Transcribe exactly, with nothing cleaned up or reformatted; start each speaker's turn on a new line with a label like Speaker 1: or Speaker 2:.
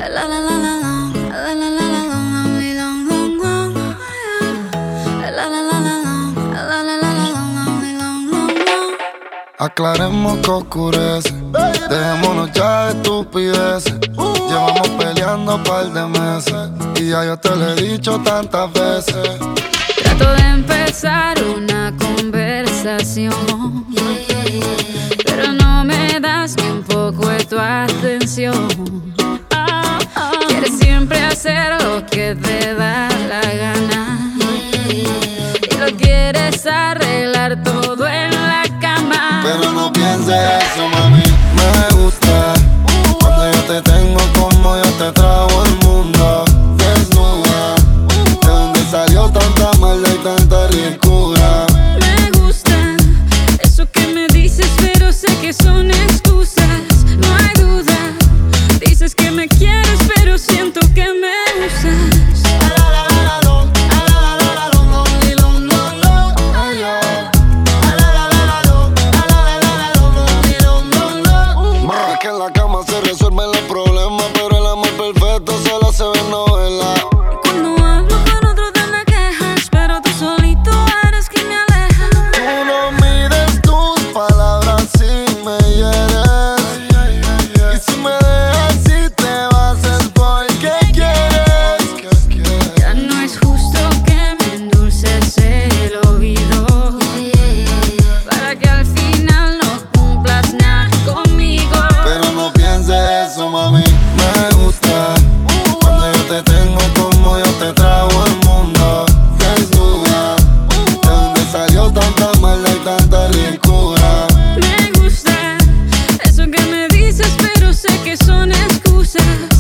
Speaker 1: Aclaremos que oscurece, dejémonos ya de estupideces. Llevamos peleando un par de meses y ya yo te lo he dicho tantas veces.
Speaker 2: Trato de empezar una conversación, pero no me das ni un poco de tu atención. Quieres siempre hacer lo que te da la gana y lo quieres arreglar todo en la cama.
Speaker 1: Pero no pienses eso, mami. Me gusta cuando yo te tengo como yo te trago el mundo. Desnuda, de donde salió tanta maldad y tanta ricura.
Speaker 2: Me gusta eso que me dices, pero sé que son excusas. No hay duda, dices que me quieres, pero siento que me usas.
Speaker 1: Que en la cama se resuelven los problemas, pero el amor perfecto solo se ve en novela.
Speaker 2: Cuando hablo con otro te me quejas, pero tú solito eres quien me aleja.
Speaker 1: Tú no mides tus palabras si me hieres, y si me dejas si te vas es porque quieres.
Speaker 2: Ya no es justo que me endulces el oído para que al final no cumplas nada conmigo.
Speaker 1: Pero no pienses eso, mami. Me gusta cuando yo te tengo como yo te trago el mundo. Desnuda, de donde salió tanta maldad y tanta ricura.
Speaker 2: Me gusta eso que me dices, pero sé que son excusas.